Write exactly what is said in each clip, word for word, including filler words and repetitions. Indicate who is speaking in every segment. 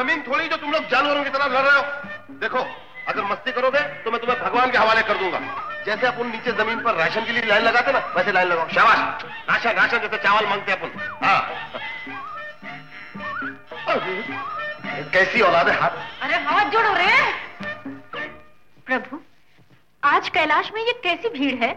Speaker 1: जमीन थोड़ी जो तुम लोग जानवरों की तरह लड़ रहे हो। देखो, अगर मस्ती करोगे तो मैं तुम्हें भगवान के हवाले कर दूंगा। जैसे अपन नीचे जमीन पर राशन के लिए लाइन लगाते ना, वैसे लाइन लगाओ। शाबाश, राशन राशन जैसे चावल मांगते अपन। हाँ, कैसी औलाद है। हाथ,
Speaker 2: अरे हाथ जोड़ो रे। प्रभु, आज कैलाश में ये कैसी भीड़ है?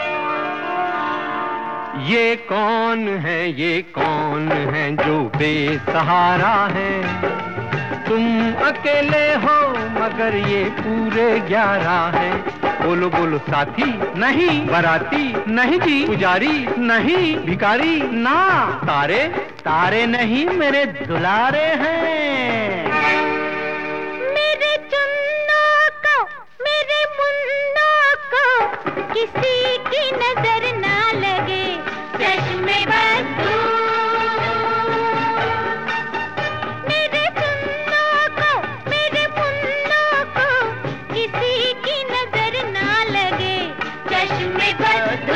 Speaker 3: ये कौन है, ये कौन है जो बेसहारा है? तुम अकेले हो मगर ये पूरे ग्यारह है। बोलो बोलो साथी, नहीं बाराती, नहीं जी पुजारी, नहीं भिखारी, ना तारे, तारे नहीं मेरे दुलारे हैं।
Speaker 4: मेरे चुन्ना को, मेरे मुन्ना को किसी की नजर ना लगे, चश्मे बद्दू। मेरे चुन्ना को, मेरे मुन्ना को किसी की नजर ना लगे, चश्मे बद्दू।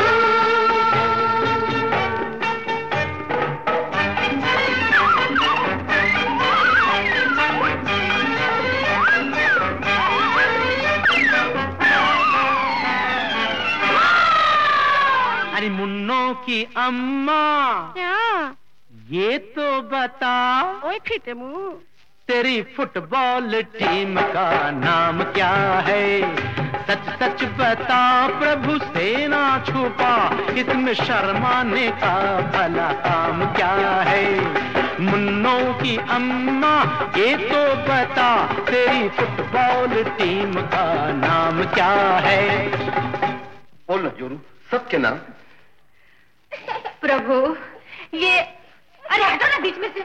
Speaker 3: अरे मुन्नों की अम्मा,
Speaker 4: क्या?
Speaker 3: ये तो बता,
Speaker 4: ओए फीटे मुंह,
Speaker 3: तेरी फुटबॉल टीम का नाम क्या है? सच सच बता प्रभु से ना छुपा, इसमें शर्माने का भला काम क्या है? मुन्नों की अम्मा ये तो बता, तेरी फुटबॉल टीम का नाम क्या है?
Speaker 1: बोल ना जोरू, सबके नाम।
Speaker 2: प्रभु, ये अरे हटो ना बीच में से।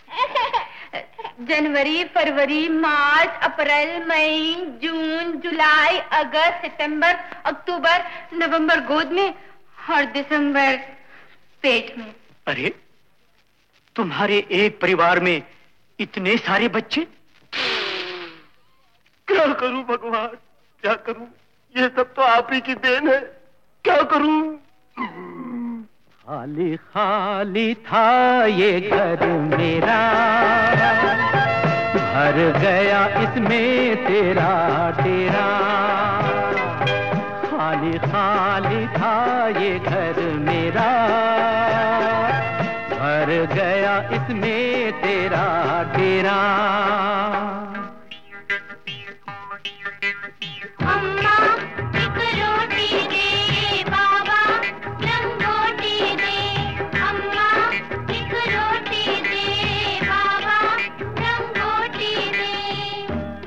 Speaker 2: जनवरी, फरवरी, मार्च, अप्रैल, मई, जून, जुलाई, अगस्त, सितंबर, अक्टूबर, नवंबर गोद में और दिसंबर पेट में।
Speaker 5: अरे तुम्हारे एक परिवार में इतने सारे बच्चे?
Speaker 1: क्या करूं भगवान, क्या करूं? ये सब तो आप ही की देन है। क्या करूं?
Speaker 3: खाली खाली था ये घर मेरा, भर गया इसमें तेरा डेरा। खाली खाली था ये घर मेरा, भर गया इसमें तेरा डेरा।
Speaker 4: अम्मा एक रोटी दे, बाबा लंगोटी दे। अम्मा एक रोटी दे, बाबा लंगोटी दे।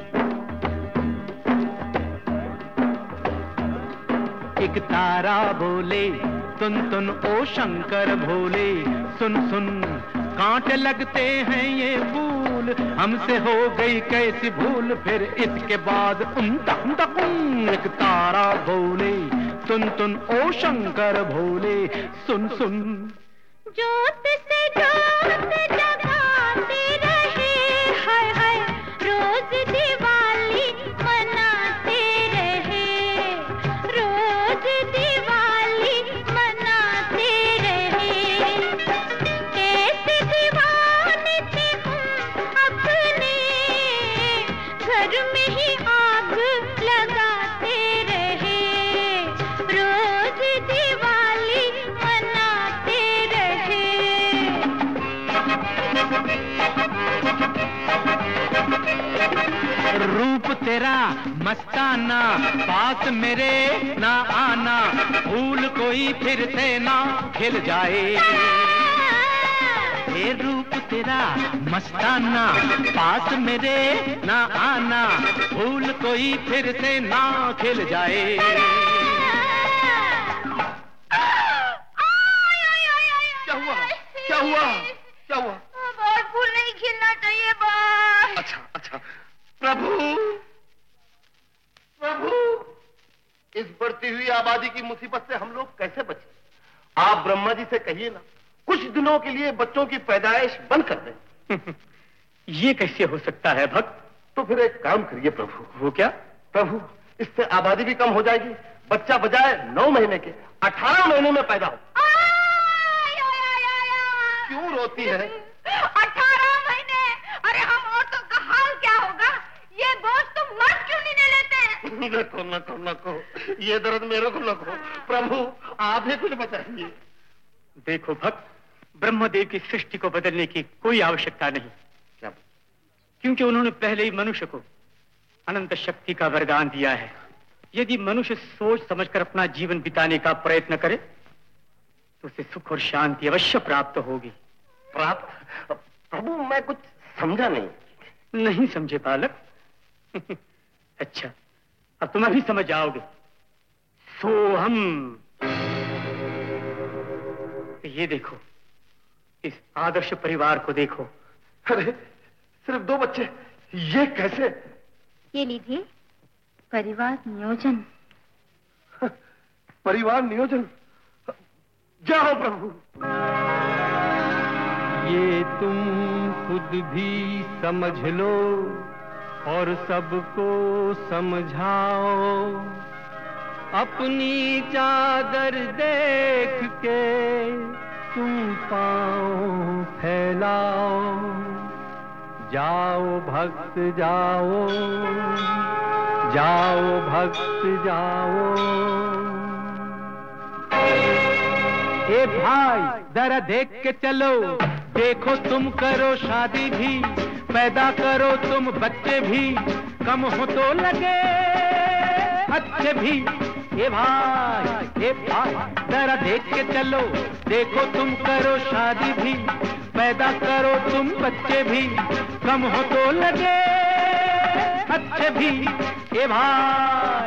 Speaker 3: एक तारा बोले सुन सुन ओ शंकर भोले, सुन सुन कांटे लगते हैं ये फूल, हमसे हो गई कैसी भूल, फिर इसके बाद उम्दा उम्दा उम। एक तारा बोले सुन सुन ओ शंकर भोले, सुन सुन।
Speaker 4: जोत से जोत जगाते रहे, हाय हाय रोज दिवाली मनाते रहे, रोज दिवाली मनाते रहे। कैसे दीवाने थे हम अपने, घर में ही आग लगाते रहे, रोज दिवाली मनाते रहे।
Speaker 3: रूप तेरा मस्ताना, पास मेरे ना आना, फूल कोई फिर से ना खिल जाए। ये रूप तेरा मस्ताना, पास मेरे ना आना, फूल कोई फिर से ना खिल जाए।
Speaker 1: क्या हुआ? क्या हुआ? क्या हुआ?
Speaker 2: बहुत फूल नहीं खिलना चाहिए बस।
Speaker 1: अच्छा अच्छा। प्रभु, प्रभु, इस बढ़ती हुई आबादी की मुसीबत से हम लोग कैसे बचें? आप ब्रह्मा जी से कहिए ना, कुछ दिनों के लिए बच्चों की पैदाइश बंद कर दें।
Speaker 5: ये कैसे हो सकता है भक्त?
Speaker 1: तो फिर एक काम करिए प्रभु।
Speaker 5: वो क्या?
Speaker 1: प्रभु, इससे आबादी भी कम हो जाएगी, बच्चा बजाय नौ महीने के अठारह महीने में पैदा हो। क्यों रोती है?
Speaker 2: अठारह महीने? अरे हम और तो कहाँ
Speaker 1: नको नको नको, ये दर्द मेरे को नको। प्रभु आप ही कुछ बताइए।
Speaker 5: देखो भक्त, ब्रह्मदेव की सृष्टि को बदलने की कोई आवश्यकता नहीं।
Speaker 1: क्या?
Speaker 5: क्योंकि उन्होंने पहले ही मनुष्य को अनंत शक्ति का वरदान दिया है। यदि मनुष्य सोच समझकर अपना जीवन बिताने का प्रयत्न करे तो उसे सुख और शांति अवश्य प्राप्त होगी।
Speaker 1: प्राप्त? प्रभु मैं कुछ समझा नहीं।
Speaker 5: नहीं समझे बालक? अच्छा, अब तुम अभी समझ जाओगे। सो हम ये देखो, इस आदर्श परिवार को देखो।
Speaker 1: अरे सिर्फ दो बच्चे, ये कैसे?
Speaker 2: ये लीजिए परिवार नियोजन।
Speaker 1: परिवार नियोजन? जाओ प्रभु।
Speaker 3: ये तुम खुद भी समझ लो और सबको समझाओ। अपनी चादर देख के तुम पाँव फैलाओ। जाओ भक्त जाओ, जाओ भक्त जाओ। ए भाई जरा देख के चलो, देखो तुम करो शादी भी, पैदा करो तुम बच्चे भी, कम हो तो लगे अच्छे भी। ए भाई ए भाई जरा देख के चलो, देखो तुम करो शादी भी, पैदा करो तुम बच्चे भी, कम हो तो लगे अच्छे भी। ए भाई